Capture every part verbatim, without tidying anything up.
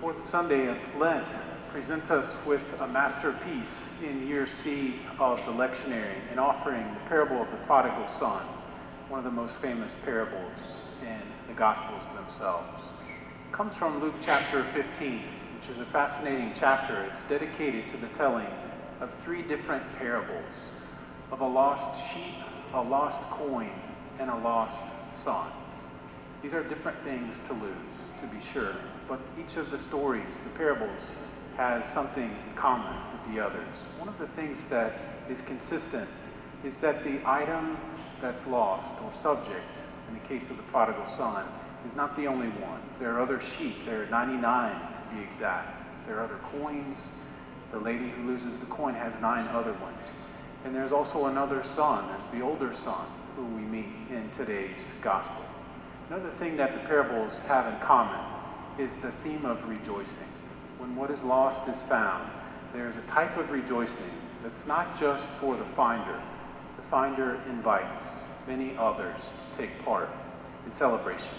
fourth Sunday of Lent presents us with a masterpiece in year C of the lectionary, an offering, the parable of the prodigal son, one of the most famous parables in the Gospels themselves. It comes from Luke chapter fifteen, which is a fascinating chapter. It's dedicated to the telling of three different parables of a lost sheep, a lost coin, and a lost son. These are different things to lose, to be sure, but each of the stories, the parables, has something in common with the others. One of the things that is consistent is that the item that's lost, or subject, in the case of the prodigal son, is not the only one. There are other sheep. There are ninety-nine to be exact. There are other coins. The lady who loses the coin has nine other ones. And there's also another son. There's the older son who we meet in today's gospel. Another thing that the parables have in common is the theme of rejoicing. When what is lost is found, there is a type of rejoicing that's not just for the finder. The finder invites many others to take part in celebration.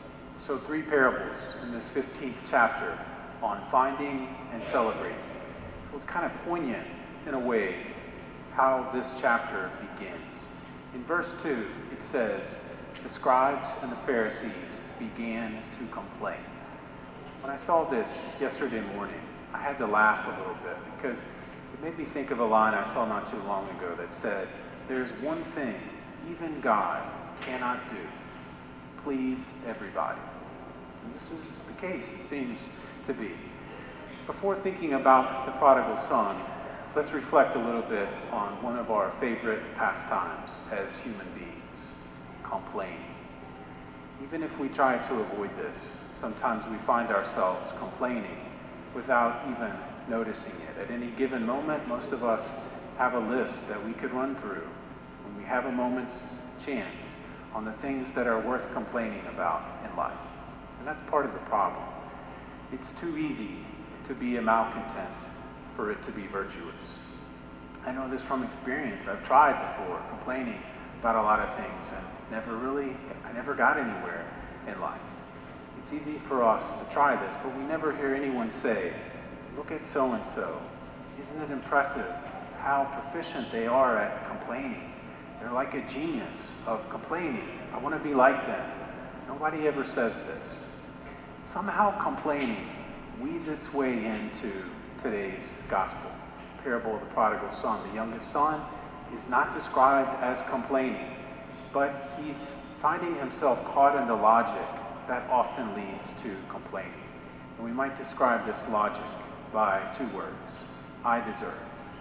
So three parables in this fifteenth chapter on finding and celebrating. So it's kind of poignant in a way how this chapter begins. In verse two, it says, "The scribes and the Pharisees began to complain." When I saw this yesterday morning, I had to laugh a little bit because it made me think of a line I saw not too long ago that said, "There's one thing even God cannot do, please everybody." And this is the case, it seems to be. Before thinking about the prodigal son, let's reflect a little bit on one of our favorite pastimes as human beings, complaining. Even if we try to avoid this, sometimes we find ourselves complaining without even noticing it. At any given moment, most of us have a list that we could run through when we have a moment's chance on the things that are worth complaining about in life. And that's part of the problem. It's too easy to be a malcontent for it to be virtuous. I know this from experience. I've tried before, complaining about a lot of things and never really, I never got anywhere in life. It's easy for us to try this, but we never hear anyone say, "Look at so-and-so. Isn't it impressive how proficient they are at complaining? They're like a genius of complaining. I want to be like them." Nobody ever says this. Somehow complaining weaves its way into today's gospel. Parable of the prodigal son. The youngest son is not described as complaining, but he's finding himself caught in the logic that often leads to complaining. And we might describe this logic by two words: I deserve.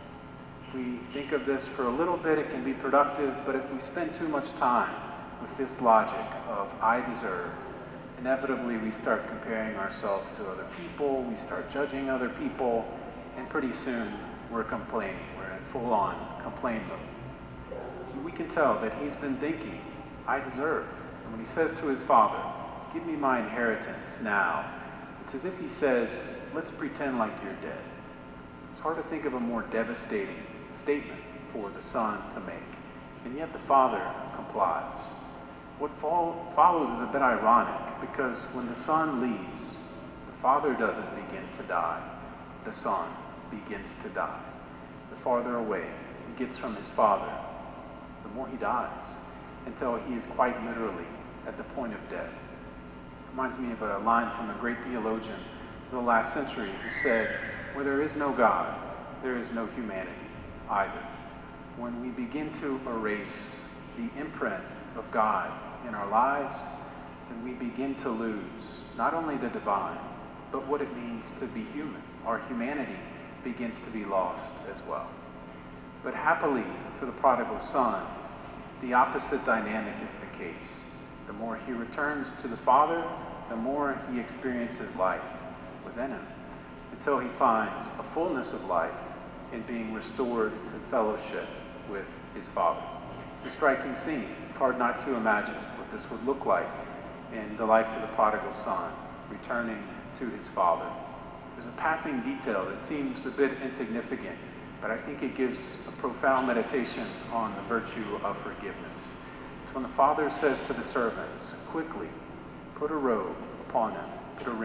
If we think of this for a little bit, it can be productive, but if we spend too much time with this logic of I deserve, inevitably we start comparing ourselves to other people, we start judging other people, and pretty soon we're complaining. We're in full-on complain mode. We can tell that he's been thinking, I deserve. And when he says to his father, "Give me my inheritance now," it's as if he says, let's pretend like you're dead. It's hard to think of a more devastating statement for the son to make. And yet the father complies. What fo- follows is a bit ironic, because when the son leaves, the father doesn't begin to die. The son begins to die. The farther away he gets from his father, the more he dies, until he is quite literally at the point of death. Reminds me of a line from a great theologian of the last century who said, "Where there is no God, there is no humanity either." When we begin to erase the imprint of God in our lives, then we begin to lose not only the divine, but what it means to be human. Our humanity begins to be lost as well. But happily for the prodigal son, the opposite dynamic is the case. The more he returns to the Father, the more he experiences life within him, until he finds a fullness of life in being restored to fellowship with his Father. It's a striking scene. It's hard not to imagine what this would look like in the life of the prodigal son, returning to his Father. There's a passing detail that seems a bit insignificant, but I think it gives a profound meditation on the virtue of forgiveness. It's when the father says to the servants, "Quickly, put a robe upon him, put a ring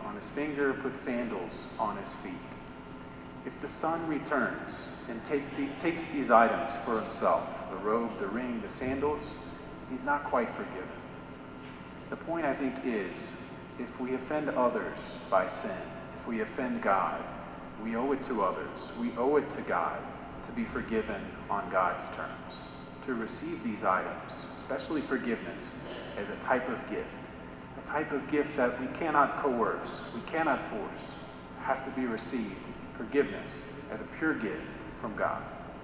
on his finger, put sandals on his feet. If the son returns and take the, takes these items for himself, the robe, the ring, the sandals, he's not quite forgiven. The point, I think, is if we offend others by sin, if we offend God, we owe it to others, we owe it to God to be forgiven on God's terms, to receive these items, especially forgiveness, as a type of gift, a type of gift that we cannot coerce, we cannot force. It has to be received, forgiveness, as a pure gift from God.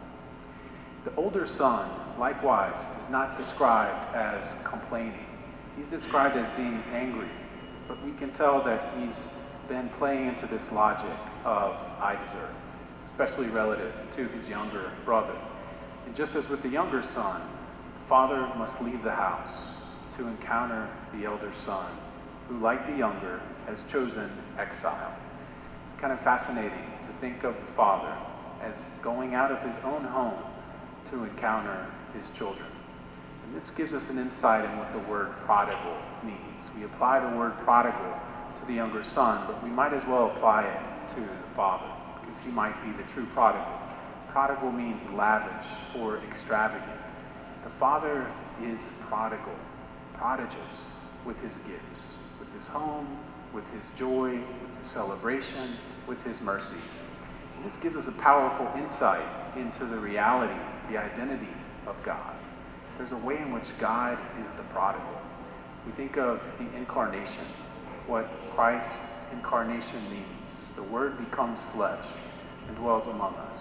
The older son, likewise, is not described as complaining. He's described as being angry, but we can tell that he's been playing into this logic of I deserve, especially relative to his younger brother. And just as with the younger son, the father must leave the house to encounter the elder son, who, like the younger, has chosen exile. It's kind of fascinating to think of the father as going out of his own home to encounter his children. And this gives us an insight in what the word prodigal means. We apply the word prodigal to the younger son, but we might as well apply it to the father, because he might be the true prodigal. Prodigal means lavish or extravagant. The father is prodigal, prodigious with his gifts, with his home, with his joy, with his celebration, with his mercy. And this gives us a powerful insight into the reality, the identity of God. There's a way in which God is the prodigal. We think of the incarnation, what Christ's incarnation means. The Word becomes flesh and dwells among us.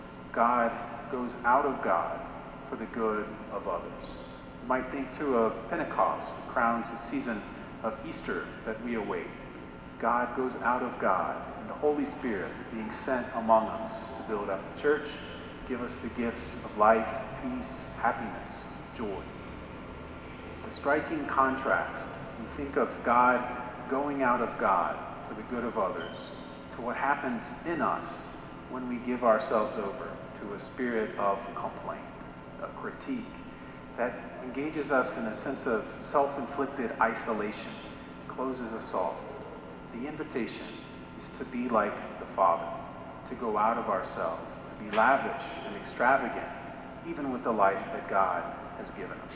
God goes out of God for the good of others. You might think too of Pentecost, that crowns the season of Easter that we await. God goes out of God, and the Holy Spirit being sent among us to build up the church, give us the gifts of life, peace, happiness, joy. It's a striking contrast. We think of God going out of God for the good of others to what happens in us when we give ourselves over to a spirit of complaint, a critique that engages us in a sense of self-inflicted isolation, closes us off. The invitation is to be like the Father, to go out of ourselves, to be lavish and extravagant, even with the life that God has given us.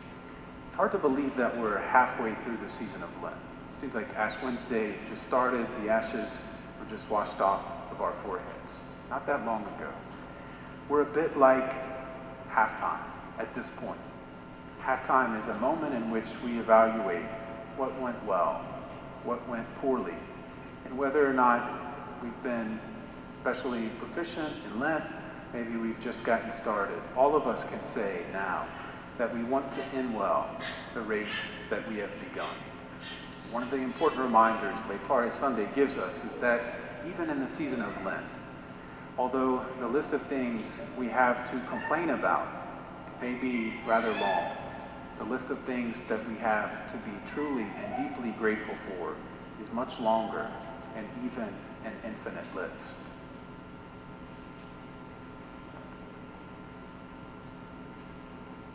It's hard to believe that we're halfway through the season of Lent. It seems like Ash Wednesday just started, the ashes were just washed off of our foreheads. Not that long ago. We're a bit like halftime at this point. Halftime is a moment in which we evaluate what went well, what went poorly, and whether or not we've been especially proficient in Lent. Maybe we've just gotten started. All of us can say now that we want to end well the race that we have begun. One of the important reminders Laetare Sunday gives us is that even in the season of Lent, although the list of things we have to complain about may be rather long, the list of things that we have to be truly and deeply grateful for is much longer and even an infinite list.